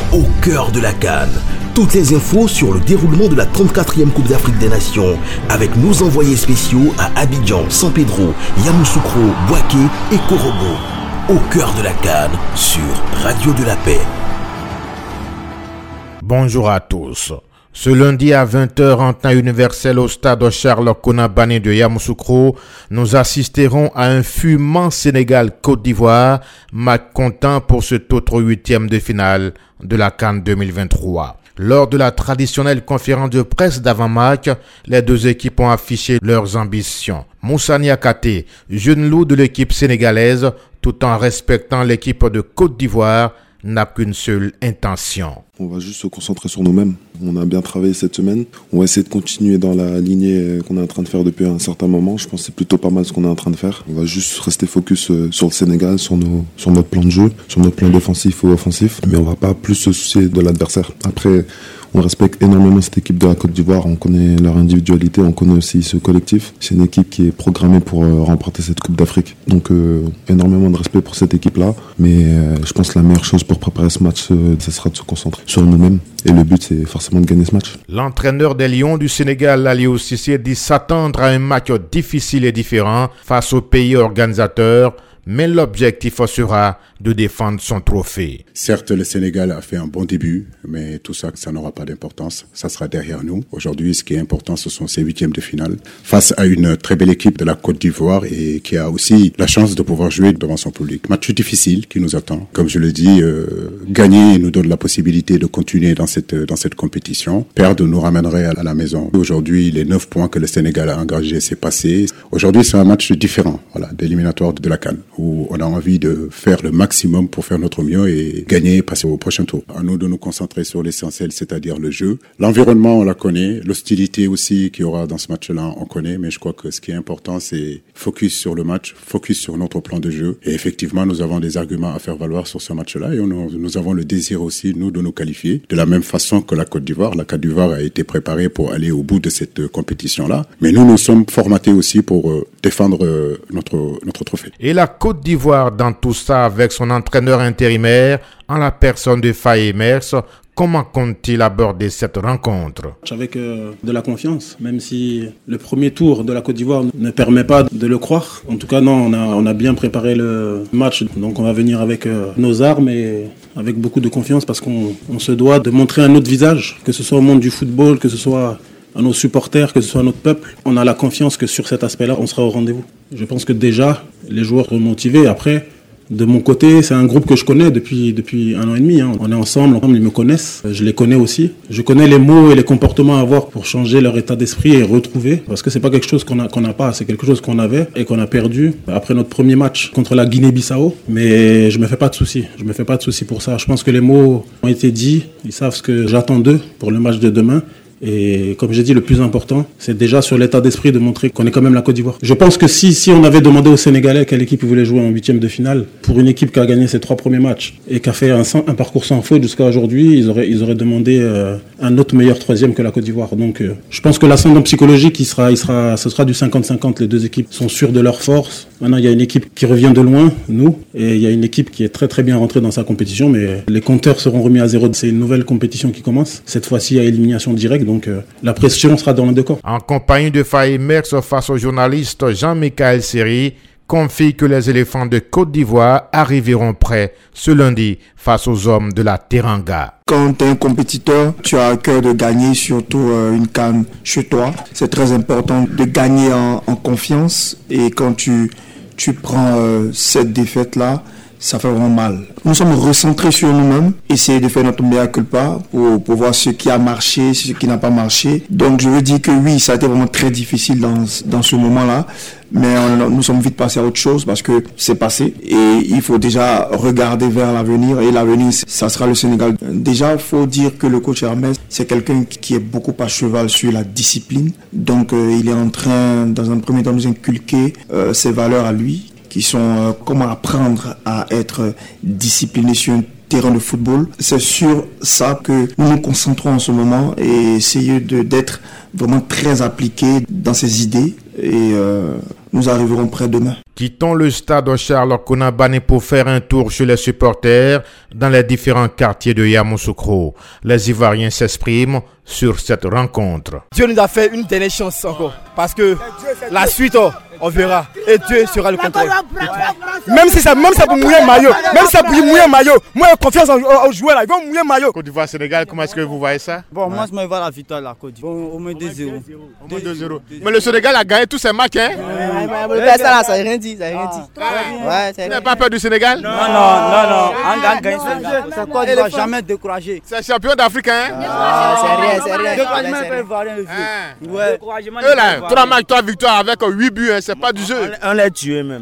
au cœur de la CAN. Toutes les infos sur le déroulement de la 34e Coupe d'Afrique des Nations avec nos envoyés spéciaux à Abidjan, San Pedro, Yamoussoukro, Bouaké et Korogo. Au cœur de la CAN sur Radio de la Paix. Bonjour à tous. Ce lundi à 20h en temps universel au stade Charles Kounabani de Yamoussoukro, nous assisterons à un fumant Sénégal-Côte d'Ivoire, match comptant pour cet autre 8e de finale de la CAN 2023. Lors de la traditionnelle conférence de presse d'avant-match, les deux équipes ont affiché leurs ambitions. Moussa Niakate, jeune loup de l'équipe sénégalaise, tout en respectant l'équipe de Côte d'Ivoire, n'a qu'une seule intention. On va juste se concentrer sur nous-mêmes. On a bien travaillé cette semaine. On va essayer de continuer dans la lignée qu'on est en train de faire depuis un certain moment. Je pense que c'est plutôt pas mal ce qu'on est en train de faire. On va juste rester focus sur le Sénégal, sur notre plan de jeu, sur notre plan défensif ou offensif. Mais on va pas plus se soucier de l'adversaire. Après, on respecte énormément cette équipe de la Côte d'Ivoire. On connaît leur individualité, on connaît aussi ce collectif. C'est une équipe qui est programmée pour remporter cette Coupe d'Afrique. Donc énormément de respect pour cette équipe-là. Mais je pense que la meilleure chose pour préparer ce match, ce sera de se concentrer sur nous-mêmes. Et le but, c'est forcément de gagner ce match. L'entraîneur des Lions du Sénégal, Aliou Cissé, dit s'attendre à un match difficile et différent face au pays organisateur. Mais l'objectif sera de défendre son trophée. Certes, le Sénégal a fait un bon début, mais tout ça, ça n'aura pas d'importance. Ça sera derrière nous. Aujourd'hui, ce qui est important, ce sont ces 8e de finale face à une très belle équipe de la Côte d'Ivoire et qui a aussi la chance de pouvoir jouer devant son public. Match difficile qui nous attend. Comme je le dis, gagner nous donne la possibilité de continuer dans cette compétition. Perdre nous ramènerait à la maison. Aujourd'hui, les 9 points que le Sénégal a engagés, c'est passé. Aujourd'hui, c'est un match différent, d'éliminatoire de la CAN, où on a envie de faire le maximum pour faire notre mieux et gagner, passer au prochain tour. À nous de nous concentrer sur l'essentiel, c'est-à-dire le jeu. L'environnement, on la connaît. L'hostilité aussi qu'il y aura dans ce match-là, on connaît. Mais je crois que ce qui est important, c'est focus sur le match, focus sur notre plan de jeu. Et effectivement, nous avons des arguments à faire valoir sur ce match-là. Et nous avons le désir aussi, nous, de nous qualifier. De la même façon que la Côte d'Ivoire. La Côte d'Ivoire a été préparée pour aller au bout de cette compétition-là. Mais nous sommes formatés aussi pour défendre notre trophée. Et la Côte d'Ivoire dans tout ça avec son entraîneur intérimaire en la personne de Faye Mers. Comment compte-t-il aborder cette rencontre? Avec de la confiance, même si le premier tour de la Côte d'Ivoire ne permet pas de le croire. En tout cas, non, on a bien préparé le match. Donc on va venir avec nos armes et avec beaucoup de confiance parce qu'on se doit de montrer un autre visage, que ce soit au monde du football, que ce soit à nos supporters, que ce soit à notre peuple. On a la confiance que sur cet aspect-là, on sera au rendez-vous. Je pense que déjà, les joueurs sont motivés. Après, de mon côté, c'est un groupe que je connais depuis 1 an et demi. On est ensemble, ils me connaissent, je les connais aussi. Je connais les mots et les comportements à avoir pour changer leur état d'esprit et retrouver. Parce que c'est pas quelque chose qu'on n'a pas, c'est quelque chose qu'on avait et qu'on a perdu après notre premier match contre la Guinée-Bissau. Mais je me fais pas de soucis. Je me fais pas de soucis pour ça. Je pense que les mots ont été dits. Ils savent ce que j'attends d'eux pour le match de demain. Et comme j'ai dit, le plus important, c'est déjà sur l'état d'esprit de montrer qu'on est quand même la Côte d'Ivoire. Je pense que si on avait demandé aux Sénégalais quelle équipe ils voulaient jouer en 8e de finale, pour une équipe qui a gagné ses 3 premiers matchs et qui a fait un parcours sans faute jusqu'à aujourd'hui, ils auraient demandé un autre meilleur 3e que la Côte d'Ivoire. Donc je pense que l'ascendant psychologique, ce sera du 50-50. Les deux équipes sont sûres de leur force. Maintenant, il y a une équipe qui revient de loin, nous, et il y a une équipe qui est très très bien rentrée dans sa compétition, mais les compteurs seront remis à zéro. C'est une nouvelle compétition qui commence, cette fois-ci à élimination directe. Donc la pression sera dans les deux camps. En compagnie de Faye Mers face au journaliste Jean-Michel Seri, confie que les éléphants de Côte d'Ivoire arriveront prêts ce lundi face aux hommes de la Teranga. Quand tu es un compétiteur, tu as à cœur de gagner, surtout une CAN chez toi. C'est très important de gagner en confiance et quand tu prends cette défaite-là, ça fait vraiment mal. Nous sommes recentrés sur nous-mêmes, essayer de faire notre mea culpa pour voir ce qui a marché, ce qui n'a pas marché. Donc je veux dire que oui, ça a été vraiment très difficile dans ce moment-là, mais nous sommes vite passés à autre chose parce que c'est passé et il faut déjà regarder vers l'avenir et l'avenir, ça sera le Sénégal. Déjà, il faut dire que le coach Hermès, c'est quelqu'un qui est beaucoup à cheval sur la discipline. Donc il est en train, dans un premier temps, de nous inculquer ses valeurs à lui, qui sont comment apprendre à être discipliné sur un terrain de football. C'est sur ça que nous nous concentrons en ce moment et essayer d'être vraiment très appliqués dans ses idées et nous arriverons près demain. Quittons le stade Charles Konabane pour faire un tour chez les supporters dans les différents quartiers de Yamoussoukro. Les Ivoiriens s'expriment sur cette rencontre. Dieu nous a fait une dernière chance encore parce que la suite, on verra. Et Dieu sera le contrôle. Même si ça pour mouiller maillot, moi j'ai confiance aux joueurs là, ils vont mouiller maillot. Côte d'Ivoire, Sénégal, comment est-ce que vous voyez ça? Bon, moi je me vois la victoire la Côte d'Ivoire, au moins 2-0. Au moins 2-0. Mais le Sénégal a gagné tous ses matchs, hein? Ça là, ça n'a rien dit, Ouais, tu n'as pas peur du Sénégal? Non, on gagne Sénégal. C'est Côte d'Ivoire jamais découragé. C'est champion d'Afrique, hein? C'est rien. Découragement, il peut rien le vieux. Ouais. Eux là, 3 matchs, 3 victoires avec 8 buts, hein, c'est pas du jeu. On l'a tué même.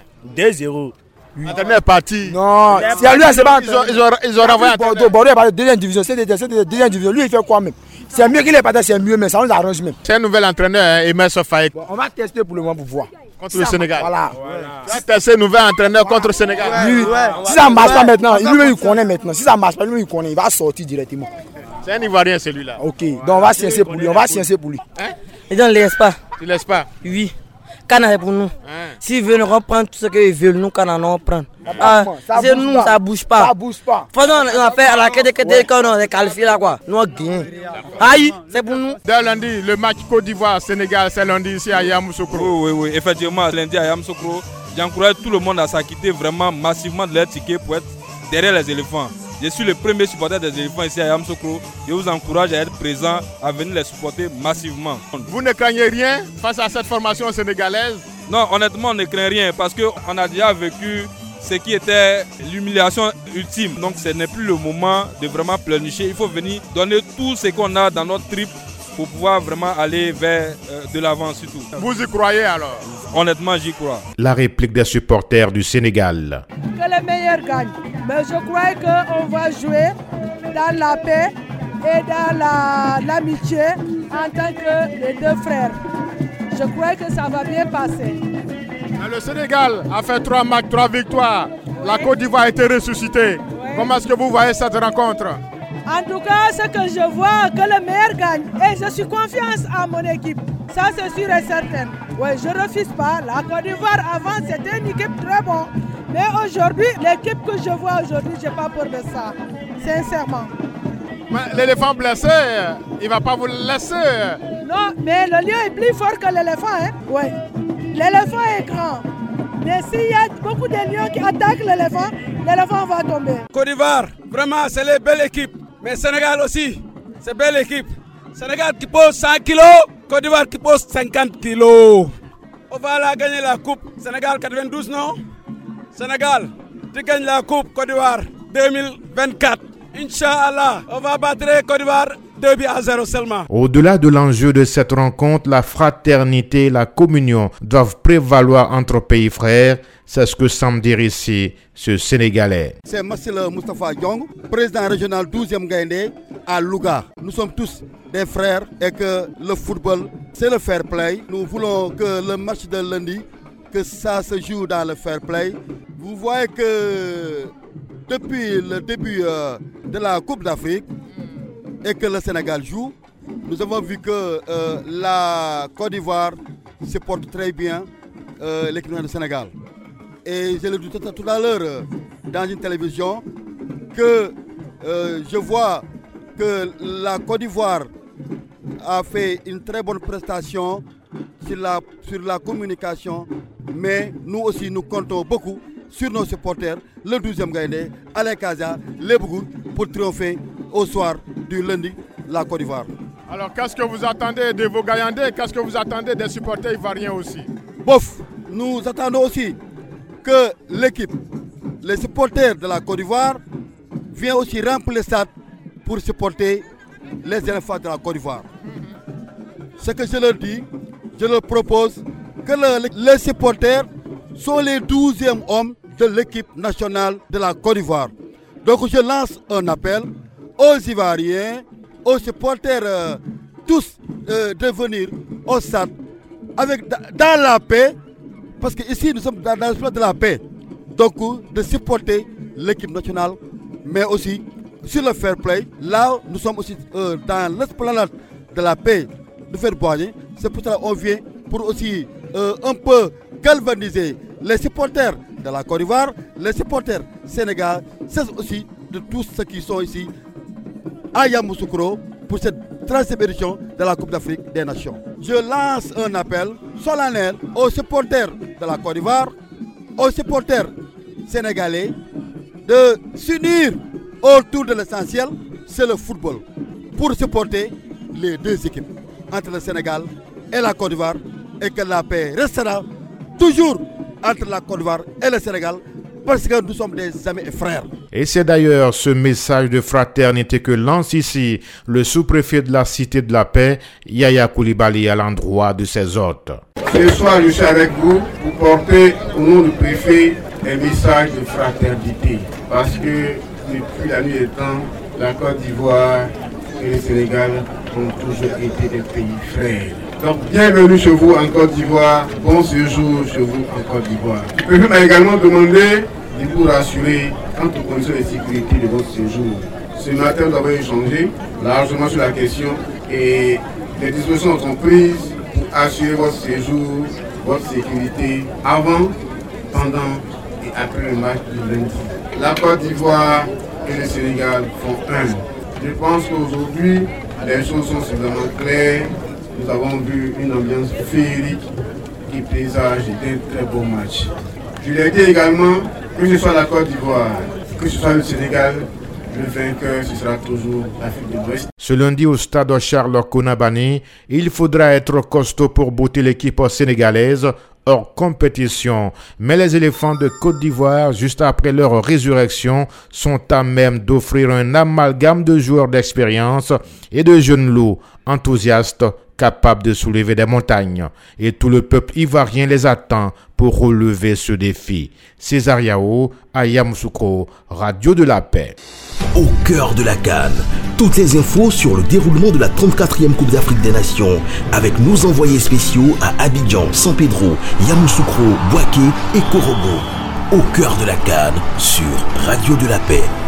2-0. L'entraîneur est parti. Non, c'est à lui, c'est pas. Ils ont renvoyé Bordeaux est parti de deuxième division. C'est de deuxième division. Lui, il fait quoi même? C'est mieux qu'il est parti, c'est mieux, mais ça nous arrange même. C'est un nouvel entraîneur, Emerson Faye. On va tester pour le moment pour voir. Contre le Sénégal. Voilà. Tu vas tester un nouvel entraîneur contre le Sénégal. Si ça ne marche pas maintenant, lui, il connaît maintenant. Si ça ne marche pas, lui, il connaît. Il va sortir directement. C'est un Ivoirien celui-là. Ok, donc on va sciencer pour lui. Hein? Et on ne laisse pas. Tu laisses pas? Oui. Canada pour nous. S'ils veulent reprendre tout ce qu'ils veulent, nous, Canada, on prend. C'est nous, ça bouge pas. Ça bouge pas. Faisons, on va faire à la quête quand on est qualifié là, quoi. Nous, on gagne. Aïe, c'est pour nous. Dès lundi, le match Côte d'Ivoire-Sénégal, c'est lundi ici à Yamoussoukro. Oui, effectivement, lundi à Yamoussoukro. J'encourage tout le monde à s'acquitter vraiment massivement de leur ticket pour être derrière les éléphants. Je suis le premier supporter des éléphants ici à Yamoussoukro. Je vous encourage à être présent, à venir les supporter massivement. Vous ne craignez rien face à cette formation sénégalaise? Non, honnêtement, on ne craint rien parce qu'on a déjà vécu ce qui était l'humiliation ultime. Donc ce n'est plus le moment de vraiment pleurnicher. Il faut venir donner tout ce qu'on a dans notre trip pour pouvoir vraiment aller vers de l'avant surtout. Vous y croyez alors? Honnêtement, j'y crois. La réplique des supporters du Sénégal. Que le meilleur gagne. Mais je crois qu'on va jouer dans la paix et dans l'amitié en tant que les deux frères. Je crois que ça va bien passer. Le Sénégal a fait 3 matchs, 3 victoires. La Côte d'Ivoire a été ressuscitée. Comment est-ce que vous voyez cette rencontre? En tout cas, ce que je vois, que le meilleur gagne. Et je suis confiance à mon équipe. Ça, c'est sûr et certain. Oui, je ne refuse pas. La Côte d'Ivoire, avant, c'était une équipe très bonne. Mais aujourd'hui, l'équipe que je vois aujourd'hui, je n'ai pas peur de ça. Sincèrement. L'éléphant blessé, il ne va pas vous laisser. Non, mais le lion est plus fort que l'éléphant. Hein? Oui. L'éléphant est grand. Mais s'il y a beaucoup de lions qui attaquent l'éléphant va tomber. Côte d'Ivoire, vraiment, c'est une belle équipe. Mais Sénégal aussi, c'est une belle équipe. Sénégal qui pose 100 kilos, Côte d'Ivoire qui pose 50 kilos. On va la gagner la coupe. Sénégal 92, non? Sénégal, tu gagnes la coupe Côte d'Ivoire 2024. Inch'Allah, on va battre Côte d'Ivoire 2-0 seulement. Au-delà de l'enjeu de cette rencontre, la fraternité et la communion doivent prévaloir entre pays frères. C'est ce que semble dire ici ce Sénégalais. C'est Marcel Moustapha Diong, président régional 12e Gaïndé à Louga. Nous sommes tous des frères et que le football, c'est le fair play. Nous voulons que le match de lundi, que ça se joue dans le fair play. Vous voyez que depuis le début de la Coupe d'Afrique et que le Sénégal joue, nous avons vu que la Côte d'Ivoire se porte très bien l'équipe du Sénégal. Et je l'ai dit tout à l'heure dans une télévision que je vois que la Côte d'Ivoire a fait une très bonne prestation sur la communication, mais nous aussi nous comptons beaucoup sur nos supporters, le 12e Gaïndé, Alain Kazia, les Bougou, pour triompher au soir du lundi la Côte d'Ivoire. Alors qu'est-ce que vous attendez de vos Gaïndés? Qu'est-ce que vous attendez des supporters ivoiriens aussi? Bof, nous attendons aussi que l'équipe, les supporters de la Côte d'Ivoire viennent aussi remplir le stade pour supporter les éléphants de la Côte d'Ivoire. Ce que je leur dis, je leur propose que les supporters sont les 12e hommes de l'équipe nationale de la Côte d'Ivoire. Donc je lance un appel aux Ivoiriens, aux supporters, tous de venir au stade dans la paix, parce qu'ici nous sommes dans l'espace de la paix. Donc de supporter l'équipe nationale, mais aussi sur le fair play. Là, nous sommes aussi dans l'esplanade de la paix de faire boire. C'est pour ça qu'on vient pour aussi un peu galvaniser les supporters de la Côte d'Ivoire, les supporters sénégalais, c'est aussi de tous ceux qui sont ici à Yamoussoukro pour cette 30e édition de la Coupe d'Afrique des Nations. Je lance un appel solennel aux supporters de la Côte d'Ivoire, aux supporters sénégalais de s'unir autour de l'essentiel, c'est le football, pour supporter les deux équipes entre le Sénégal et la Côte d'Ivoire et que la paix restera toujours entre la Côte d'Ivoire et le Sénégal parce que nous sommes des amis et frères. Et c'est d'ailleurs ce message de fraternité que lance ici le sous-préfet de la Cité de la Paix, Yaya Koulibaly, à l'endroit de ses hôtes. Ce soir, je suis avec vous pour porter au nom du préfet un message de fraternité. Parce que depuis la nuit des temps, la Côte d'Ivoire et le Sénégal ont toujours été des pays frères. Donc bienvenue chez vous en Côte d'Ivoire, bon séjour chez vous en Côte d'Ivoire. Le préfet m'a également demandé de vous rassurer quant aux conditions de sécurité de votre séjour. Ce matin, nous avons échangé largement sur la question et les dispositions sont prises pour assurer votre séjour, votre sécurité avant, pendant et après le match du lundi. La Côte d'Ivoire et le Sénégal font un. Je pense qu'aujourd'hui, les choses sont suffisamment claires. Nous avons vu une ambiance féerique qui présage d'un très beau match. Je l'ai dit également, que ce soit la Côte d'Ivoire, que ce soit le Sénégal, le vainqueur, ce sera toujours l'Afrique de l'Ouest. Ce lundi au stade Charles Kounabani, il faudra être costaud pour bouter l'équipe sénégalaise hors compétition. Mais les éléphants de Côte d'Ivoire, juste après leur résurrection, sont à même d'offrir un amalgame de joueurs d'expérience et de jeunes loups enthousiastes capables de soulever des montagnes. Et tout le peuple ivoirien les attend pour relever ce défi. César Yao, à Yamoussoukro, Radio de la Paix. Au cœur de la CAN, toutes les infos sur le déroulement de la 34e Coupe d'Afrique des Nations avec nos envoyés spéciaux à Abidjan, San Pedro, Yamoussoukro, Bouaké et Korogo. Au cœur de la CAN sur Radio de la Paix.